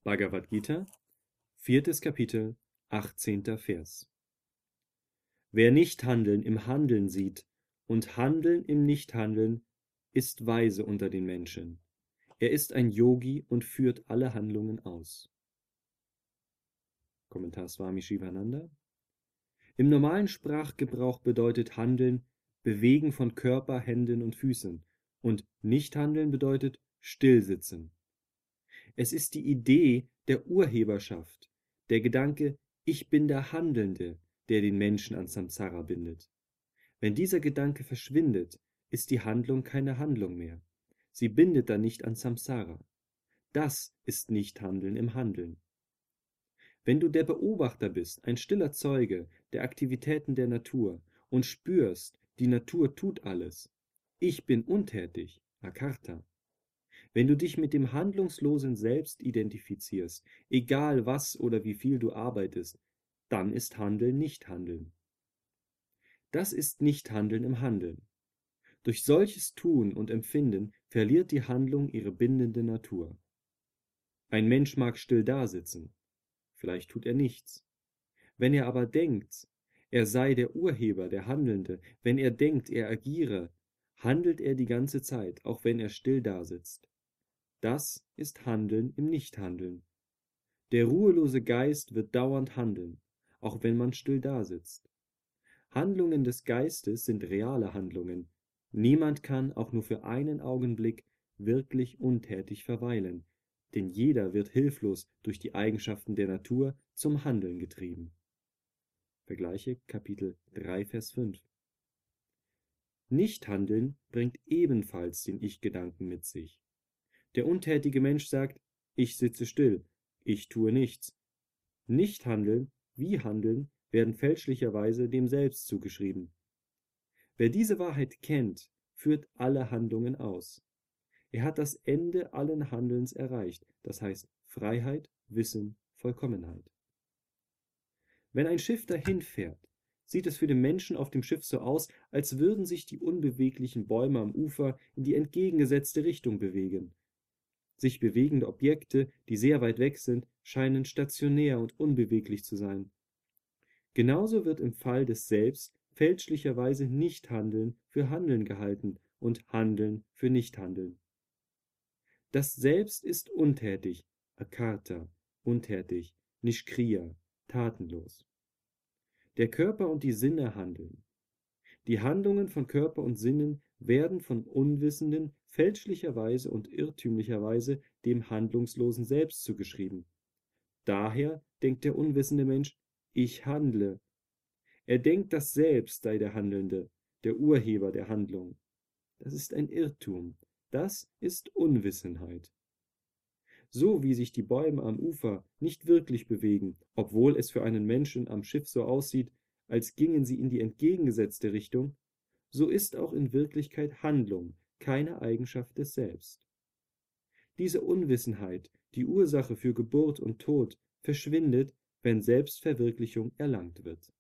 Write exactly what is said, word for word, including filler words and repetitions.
Bhagavad Gita, viertes Kapitel, achtzehnter Vers. Wer Nichthandeln im Handeln sieht und Handeln im Nichthandeln, ist weise unter den Menschen. Er ist ein Yogi und führt alle Handlungen aus. Kommentar Swami Shivananda. Im normalen Sprachgebrauch bedeutet Handeln Bewegen von Körper, Händen und Füßen und Nichthandeln bedeutet Stillsitzen. Es ist die Idee der Urheberschaft, der Gedanke, ich bin der Handelnde, der den Menschen an Samsara bindet. Wenn dieser Gedanke verschwindet, ist die Handlung keine Handlung mehr. Sie bindet dann nicht an Samsara. Das ist Nichthandeln im Handeln. Wenn du der Beobachter bist, ein stiller Zeuge der Aktivitäten der Natur und spürst, die Natur tut alles, ich bin untätig, Akarta. Wenn du dich mit dem handlungslosen Selbst identifizierst, egal was oder wie viel du arbeitest, dann ist Handeln nicht Handeln. Das ist Nichthandeln im Handeln. Durch solches Tun und Empfinden verliert die Handlung ihre bindende Natur. Ein Mensch mag still dasitzen, vielleicht tut er nichts. Wenn er aber denkt, er sei der Urheber, der Handelnde, wenn er denkt, er agiere, handelt er die ganze Zeit, auch wenn er still dasitzt. Das ist Handeln im Nichthandeln. Der ruhelose Geist wird dauernd handeln, auch wenn man still dasitzt. Handlungen des Geistes sind reale Handlungen. Niemand kann auch nur für einen Augenblick wirklich untätig verweilen, denn jeder wird hilflos durch die Eigenschaften der Natur zum Handeln getrieben. Vergleiche Kapitel drei, Vers fünf. Nichthandeln bringt ebenfalls den Ich-Gedanken mit sich. Der untätige Mensch sagt, ich sitze still, ich tue nichts. Nichthandeln wie Handeln werden fälschlicherweise dem Selbst zugeschrieben. Wer diese Wahrheit kennt, führt alle Handlungen aus. Er hat das Ende allen Handelns erreicht, das heißt Freiheit, Wissen, Vollkommenheit. Wenn ein Schiff dahin fährt, sieht es für den Menschen auf dem Schiff so aus, als würden sich die unbeweglichen Bäume am Ufer in die entgegengesetzte Richtung bewegen. Sich bewegende Objekte, die sehr weit weg sind, scheinen stationär und unbeweglich zu sein. Genauso wird im Fall des Selbst fälschlicherweise Nichthandeln für Handeln gehalten und Handeln für Nichthandeln. Das Selbst ist untätig, Akarta, untätig, Nishkriya, tatenlos. Der Körper und die Sinne handeln. Die Handlungen von Körper und Sinnen werden von Unwissenden fälschlicherweise und irrtümlicherweise dem handlungslosen Selbst zugeschrieben. Daher denkt der unwissende Mensch, ich handle. Er denkt, das Selbst sei der Handelnde, der Urheber der Handlung. Das ist ein Irrtum. Das ist Unwissenheit. So wie sich die Bäume am Ufer nicht wirklich bewegen, obwohl es für einen Menschen am Schiff so aussieht, als gingen sie in die entgegengesetzte Richtung, so ist auch in Wirklichkeit Handlung keine Eigenschaft des Selbst. Diese Unwissenheit, die Ursache für Geburt und Tod, verschwindet, wenn Selbstverwirklichung erlangt wird.